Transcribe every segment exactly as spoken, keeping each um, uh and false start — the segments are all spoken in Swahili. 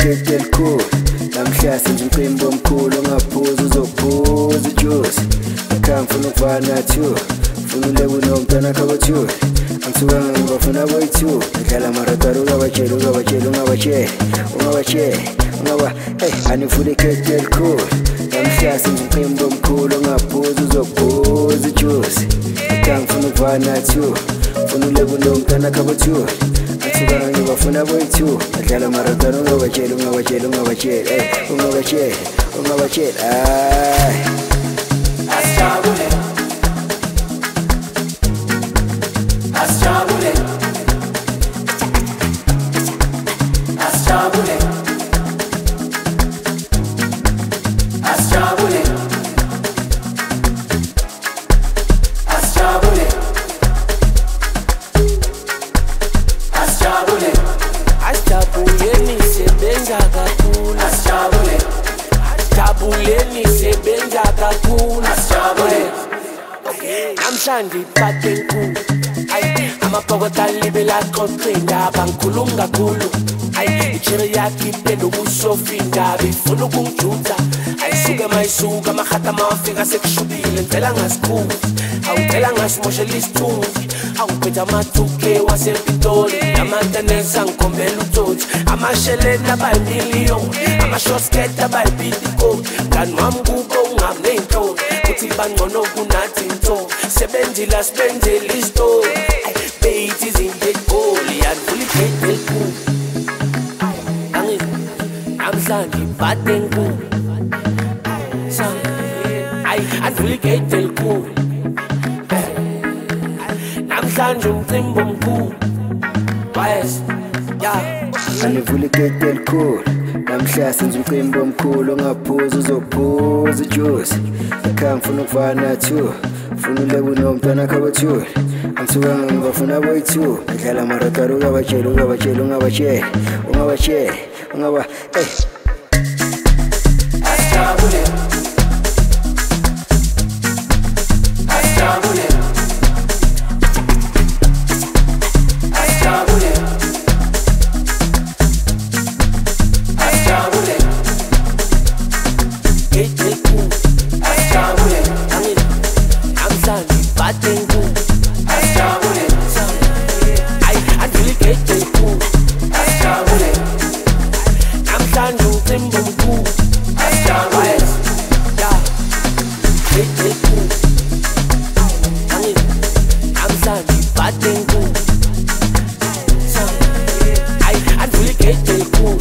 ikete elikhulu namhla senze umcimbi omkhulu ongaphuza uzophuza ijuice ekhaya ngifuna ukuvana nathi funa ulebe unomntwana khabathu angithukanga ngibafuna boyithu ngidlala marataro ungabatshela ungabatshela ungabatshela ungabatshela ungaba hey anifuna ikete elikhulu namhla senze umcimbi omkhulu ongaphuza uzophuza ijuice ekhaya ngifuna ukuvana nathi funa ulebe unomntwana khabathu angithukanga ngibafuna boyithu ngidlala marataro ungabatshela ungabatshela ungabatshela hey ungabatshela ungabatshela ay asijabule asijabule asijabule asijabule asijabule asijabule asijabuleni sebenza kakhulu asijabule asijabuleni sebenza kakhulu asijabule namhlanje iphathe enkulu ayi amabhokota libela qoqinda bangikhuluma kakhulu ayi ijere yakhe ipenda ubusofinda befuna ukungijuta ayisuke mayisuka amahata mawafika sekushubile ngicela ngasikhulu awucela ngasimoshela isithunzi awuphethe amathuke wasempitoli amantenesa ngikhombela utsotsi amasheleni abayimiliyoni amashosket abayibhidikoni mngani wami kubo ungabi ney'nhloni kuthi bangcono kunathi nto sebenzila sibenzela isitori beyithi izinto egoli yanivula igedi elikhulu namhlanje ibhade enkulu ayi anivula igedi elikhulu namhlanje umcimbi omkhulu wayes ya anivula ikete elikhulu namhla senze umcimbi omkhulu ongaphuza uzophuza ijuice ekhaya ngifuna ukuvana nathi funa ulebe unomntwana khabathu angithukanga ngibafuna boyithu ngidlala marataro ungabatshela ungabatshela ungabatshela ungabatshela ungaba hey asijabule asijabule asijabule asijabule gedi elikhulu asijabule namhlanje ibhade enkulu asijabule ayi anivula igedi elikhulu asijabule namhlanje umcimbi omkhulu asijabule ya gedi elikhulu namhlanje ibhade enkulu ayi anivula igedi elikhulu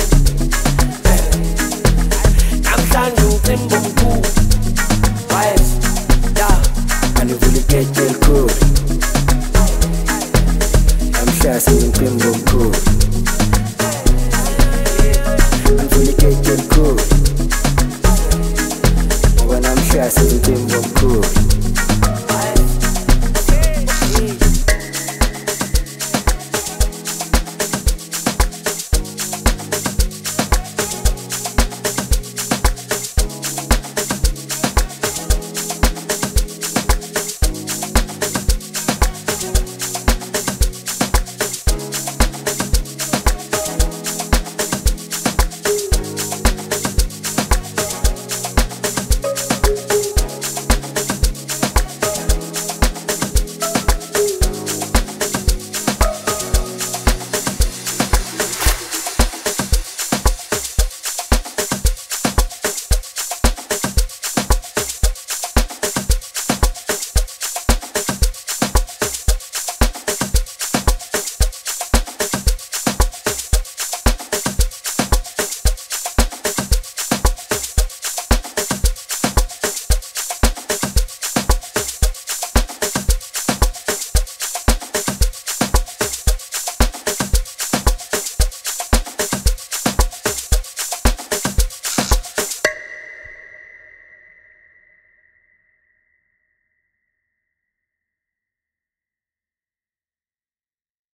namhlanje umcimbi omkhulu wayes ya anivula ikete elikhulu namhla senze umcimbi omkhulu anivula ikete elikhulu ngoba namhla senze umcimbi omkhulu